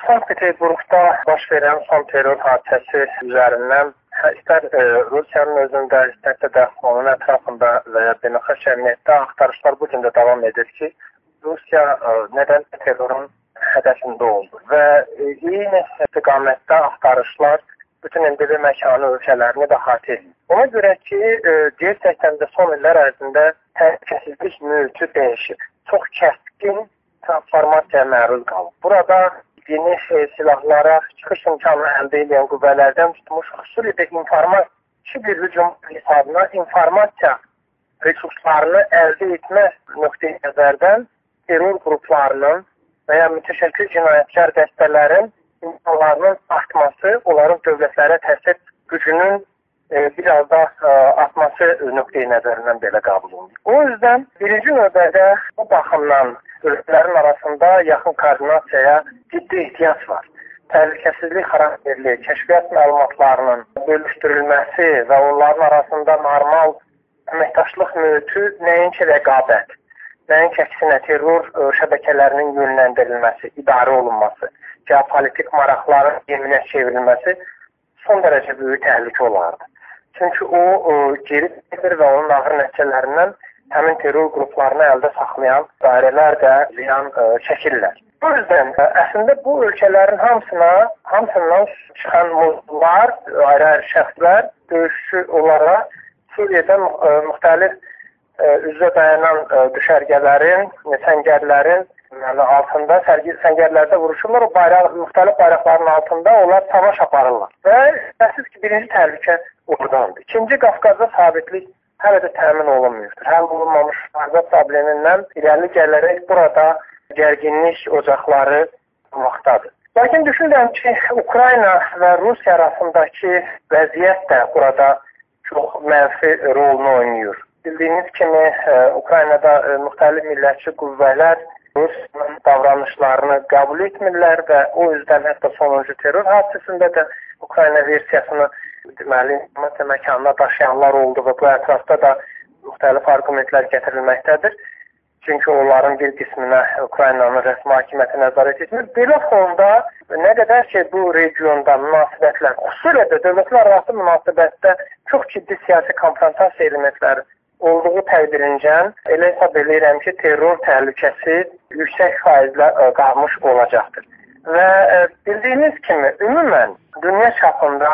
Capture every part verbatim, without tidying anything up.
Sankt-Peterburqda baş verən son terror hadisəsi üzərindən istər e, Rusiyanın özündə, istərsə də onun ətrafında və ya beynəlxalq cəmiyyətdə axtarışlar bu gün də davam edir ki, Rusiya e, nədən terrorun hədəfində oldu və e, eyni istiqamətdə axtarışlar bütün endivi məkanı ölkələrini də əhatə edir. Ona görə ki, e, gerçəkdən də son illər ərzində təhlükəsizlik mühiti dəyişib. Çox kəskin transformasiyaya məruz qalıb. Burada yeni e, silahlara çıxış imkanı əldə edən qüvvələrdən tutmuş xüsusi bir informasiya bir hücum hesabına informasiya resurslarını əldə etmə nöqteyi nəzərdən terror qruplarının və ya mütəşəkkil cinayətkar dəstələrin imkanlarının artması, onların dövlətlərə təsir gücünün e, biraz da e, artması nöqteyi nəzərindən belə qəbul olunur. O yüzden birinci növbədə bu baxımdan ölkələrin arasında yaxın koordinasiyaya ciddi ehtiyac var. Təhlükəsizlik xarakterli kəşfiyyat məlumatlarının bölüşdürülməsi və onların arasında normal əməkdaşlıq mühiti nəinki rəqabət, nəinki əksinə terror şəbəkələrinin yönləndirilməsi, idarə olunması, geopolitik maraqların yeminə çevrilməsi son dərəcə böyük təhlükə olardı. Çünki o, o geri gedir və onun ağır nəticələrindən həmin terror qruplarını əldə saxlayan dairələr də ziyan ə, çəkirlər. Bu yüzden ə, əslində bu ölkələrin hamısına, hamısından çıxan muzlular, ayrı-ayrı şəxslər döyüşçü olaraq Suriyada ə, müxtəlif ə, üzrə dayanan ə, düşərgələrin, səngərlərin yəni, altında, sərgi səngərlərdə vuruşurlar, o bayraq, müxtəlif bayraqların altında onlar savaş aparırlar. Və əsas ki, birinci təhlükə oradandır. İkinci, Qafqazda sabitlik hələ də təmin olunmuyordur. Həll olunmamış Qafqaz problemindən irəli gələrək burada gərginlik ocaqları olmaqdadır. Lakin düşünürəm ki, Ukrayna və Rusiya arasındakı vəziyyət də burada çox mənfi rolunu oynayır. Bildiyiniz kimi, Ukraynada müxtəlif millətçi qüvvələr Rusiyanın davranışlarını qəbul etmirlər və o yüzden hətta sonuncu terror hadisəsində də Ukrayna versiyasını deməli, informasiya məkanına daşıyanlar oldu və bu ətrafda da müxtəlif argumentlər gətirilməkdədir. Çünki onların bir qisminə Ukraynanın rəsmi hakimiyyəti nəzarət etmir. Belə fonda nə qədər ki, bu regionda münasibətlər, xüsusilə də dövlətlər arası münasibətdə çox ciddi siyasi konfrontasiya elementləri olduğu təqdirincən elə hesab edirəm ki, terror təhlükəsi yüksək faizlə qalmış olacaqdır. Və bildiyiniz kimi, ümumən dünya çapında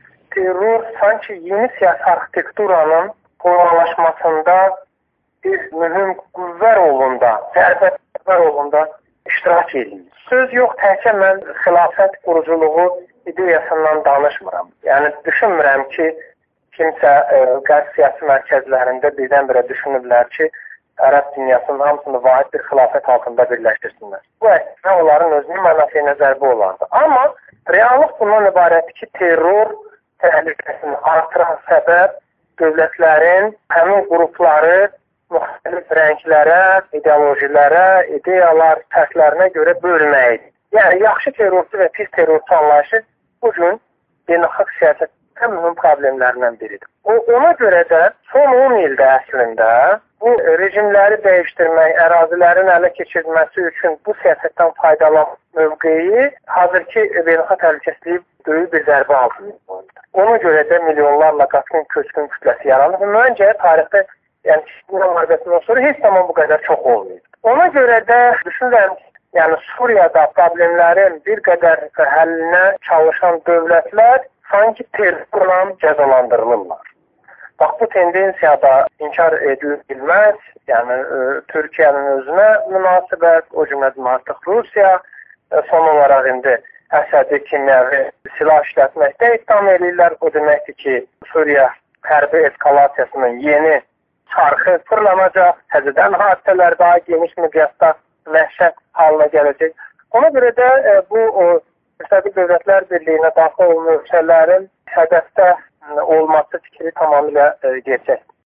terror sanki yeni siyasi arxitekturanın formalaşmasında bir mühüm qüvvə rolunda, zərbə rolunda iştirak edir. Söz yox, təkcə mən xilafət quruculuğu ideyasından danışmıram. Yəni, düşünmürəm ki, kimsə e, qərb siyasi mərkəzlərində birdən-birə düşünürlər ki, Ərəb dünyasının hamısını vahid bir xilafət altında birləşdirsinlər. Bu əslində onların özünün mənafeyinə zərbə olardı. Amma reallıq bundan ibarətdir ki, terror təhlükəsini artıran səbəb dövlətlərin həmin qrupları müxtəlif rənglərə, ideolojilərə, ideyalar, fərqlərinə görə bölməkdir. Yəni, yaxşı terrorçu və pis terrorçu anlayışı bugün beynəlxalq siyasətin mühüm problemlərindən biridir. O, ona görə də son on ildə əslində bu rejimləri dəyişdirmək, ərazilərin ələ keçirilməsi üçün bu siyasətdən faydalan mövqeyi hazırki beynəlxalq təhlükəsizliyi böyük bir zərbə altında. Ona görə də milyonlarla qaçqın köçkün kütləsi yaranır. Məncə tarixdə, yəni Çin müharibəsindən sonra heç zaman bu qədər çox olmuyor. Ona görə də düşünürəm ki, yəni Suriyada problemlərin bir qədər həllinə çalışan dövlətlər sanki terrorla cəzalandırılırlar. Bax, bu tendensiyada inkar edilməz, yəni e, Türkiyənin özünə münasibət, o cümlədən artıq Rusiya e, son olaraq indi Əsədi kimyəvi silah işlətməkdə ittiham edirlər. O deməkdir ki, Suriya hərbi eskalasiyasının yeni çarxı fırlanacaq, təzədən hadisələr daha geniş miqyasda vəhşət halına gələcək. Ona görə də e, bu o, Müstəqil Dövlətlər Birliyinə daxil olan ölkələrin hədəfdə olması fikri tamamilə e, gerçəkdir.